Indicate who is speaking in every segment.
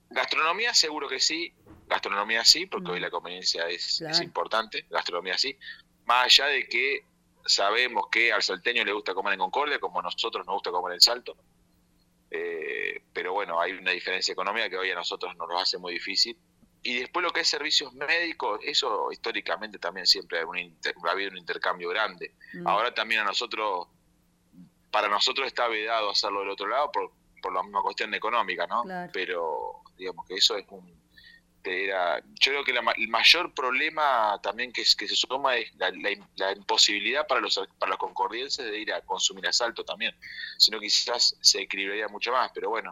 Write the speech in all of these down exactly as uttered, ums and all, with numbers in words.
Speaker 1: Gastronomía seguro que sí, gastronomía sí, porque mm. hoy la conveniencia es, claro. es importante, gastronomía sí, más allá de que sabemos que al salteño le gusta comer en Concordia, como a nosotros nos gusta comer en Salto, eh, pero bueno, hay una diferencia económica que hoy a nosotros nos lo hace muy difícil. Y después lo que es servicios médicos, eso históricamente también siempre ha, un inter, ha habido un intercambio grande. Mm. Ahora también a nosotros, para nosotros está vedado hacerlo del otro lado por, por la misma cuestión económica, ¿no? Claro. Pero digamos que eso es un... Era, yo creo que la, el mayor problema también que, que se suma es la, la, la imposibilidad para los para los concordienses de ir a consumir a Salto también, sino quizás se equilibraría mucho más, pero bueno,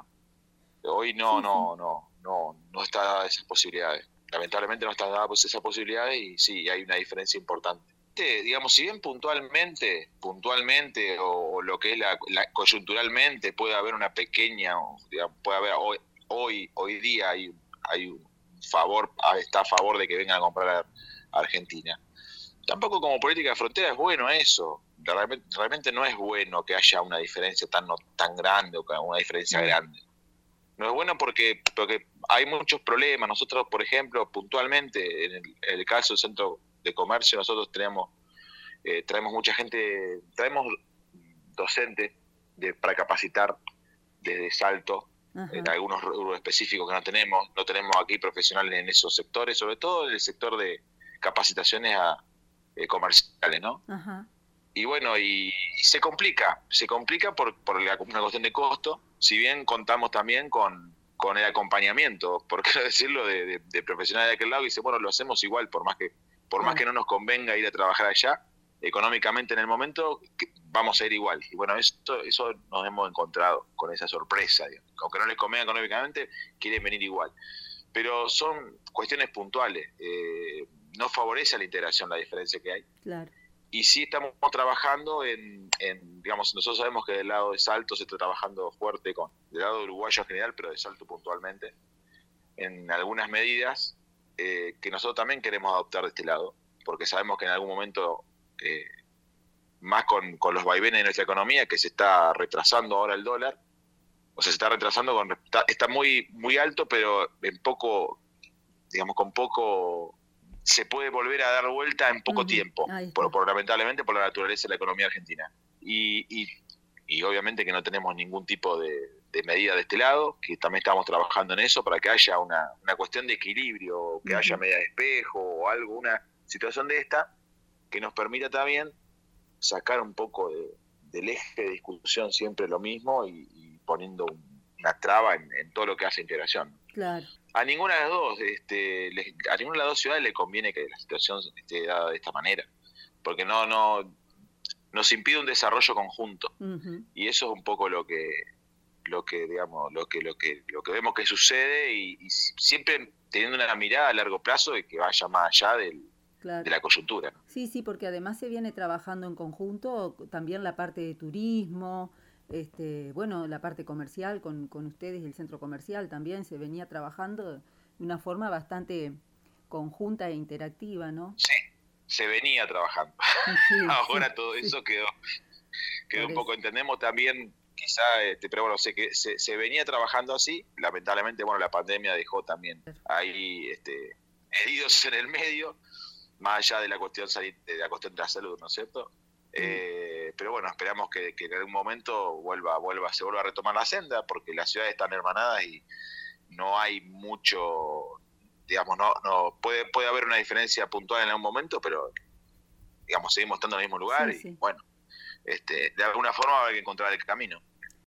Speaker 1: hoy no, sí, no, sí. no, no, no está dada esas posibilidades, lamentablemente no está dada pues esas posibilidades y sí, hay una diferencia importante. Digamos, si bien puntualmente, puntualmente o, o lo que es la, la coyunturalmente puede haber una pequeña, digamos, puede haber hoy, hoy, hoy día hay, hay un favor, está a favor de que vengan a comprar a Argentina. Tampoco como política de frontera es bueno eso. Realmente, realmente no es bueno que haya una diferencia tan, no, tan grande o una diferencia grande. No es bueno porque, porque hay muchos problemas. Nosotros, por ejemplo, puntualmente, en el, en el caso del centro de comercio, nosotros tenemos, eh, traemos mucha gente, traemos docentes de, para capacitar desde Salto. Ajá. En algunos rubros específicos que no tenemos, no tenemos aquí profesionales en esos sectores, sobre todo en el sector de capacitaciones a, eh, comerciales, ¿no? Ajá. Y bueno, y, y se complica, se complica por, por la, una cuestión de costo, si bien contamos también con, con el acompañamiento, por qué decirlo, de, de, de profesionales de aquel lado, y dice, bueno, lo hacemos igual, por más que, por más que no nos convenga ir a trabajar allá, económicamente en el momento vamos a ir igual. Y bueno, eso, eso nos hemos encontrado con esa sorpresa, digamos. Aunque no les convenga económicamente, quieren venir igual. Pero son cuestiones puntuales. Eh, no favorece la integración la diferencia que hay. Claro. Y sí estamos trabajando en, en, digamos, nosotros sabemos que del lado de Salto se está trabajando fuerte, con del lado de uruguayo en general, pero de Salto puntualmente, en algunas medidas eh, que nosotros también queremos adoptar de este lado, porque sabemos que en algún momento... Eh, más con, con los vaivenes de nuestra economía, que se está retrasando ahora el dólar, o sea, se está retrasando, con, está, está muy muy alto, pero en poco, digamos, con poco, se puede volver a dar vuelta en poco uh-huh. tiempo, por, por lamentablemente por la naturaleza de la economía argentina. Y, y, y obviamente que no tenemos ningún tipo de, de medida de este lado, que también estamos trabajando en eso, para que haya una, una cuestión de equilibrio, que uh-huh. haya medida de espejo, o algo, una situación de esta, que nos permita también sacar un poco de, del eje de discusión siempre lo mismo y, y poniendo un, una traba en, en todo lo que hace integración.
Speaker 2: Claro.
Speaker 1: A ninguna de las dos, este, les, a ninguna de las dos ciudades le conviene que la situación esté dada de esta manera, porque no, no nos impide un desarrollo conjunto. Uh-huh. Y eso es un poco lo que, lo que digamos, lo que, lo que, lo que vemos que sucede y, y siempre teniendo una mirada a largo plazo de que vaya más allá del Claro. de la coyuntura, ¿no?
Speaker 2: Sí, sí, porque además se viene trabajando en conjunto también la parte de turismo, este, bueno, la parte comercial con, con ustedes, el centro comercial también se venía trabajando de una forma bastante conjunta e interactiva, ¿no?
Speaker 1: Sí, se venía trabajando. Sí, Ahora sí, todo sí. eso quedó, quedó un poco, entendemos también, quizá, este, pero bueno, sé que se, se venía trabajando así, lamentablemente, bueno, la pandemia dejó también ahí este, heridos en el medio, más allá de la cuestión de la cuestión de la salud, ¿no es cierto? Mm. Eh, pero bueno, esperamos que, que en algún momento vuelva, vuelva, se vuelva a retomar la senda, porque las ciudades están hermanadas y no hay mucho, digamos, no, no puede, puede haber una diferencia puntual en algún momento, pero digamos, seguimos estando en el mismo lugar sí, y sí. bueno, este, de alguna forma hay que encontrar el camino.